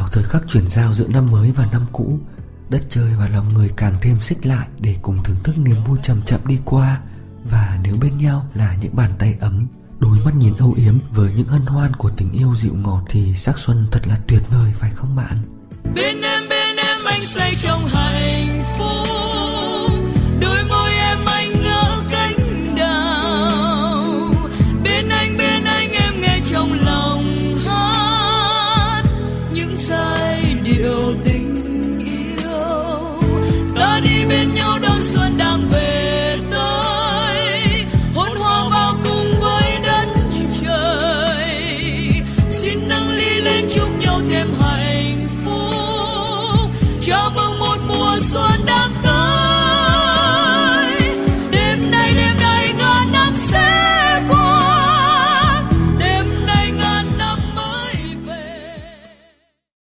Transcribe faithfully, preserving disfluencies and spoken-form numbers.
vào thời khắc chuyển giao giữa năm mới và năm cũ, đất trời và lòng người càng thêm xích lại để cùng thưởng thức niềm vui chậm chậm đi qua. Và nếu bên nhau là những bàn tay ấm, đôi mắt nhìn âu yếm với những hân hoan của tình yêu dịu ngọt, thì sắc xuân thật là tuyệt vời phải không bạn? Bên em bên em anh say trong hạnh phúc, đôi môi